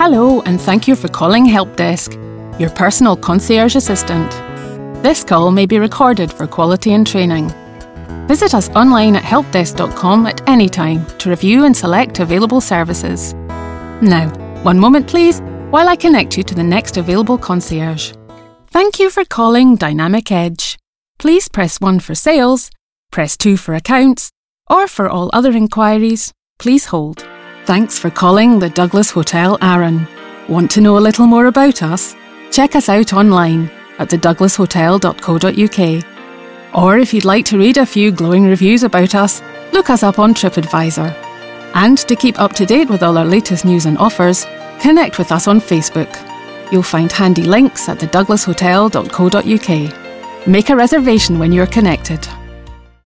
Hello, and thank you for calling Help Desk, your personal concierge assistant. This call may be recorded for quality and training. Visit us online at helpdesk.com at any time to review and select available services. Now, one moment please, while I connect you to the next available concierge. Thank you for calling Dynamic Edge. Please press 1 for sales, press 2 for accounts, or for all other inquiries, please hold. Thanks for calling the Douglas Hotel Arran. Want to know a little more about us? Check us out online at thedouglashotel.co.uk. Or if you'd like to read a few glowing reviews about us, look us up on TripAdvisor. And to keep up to date with all our latest news and offers, connect with us on Facebook. You'll find handy links at thedouglashotel.co.uk. Make a reservation when you're connected.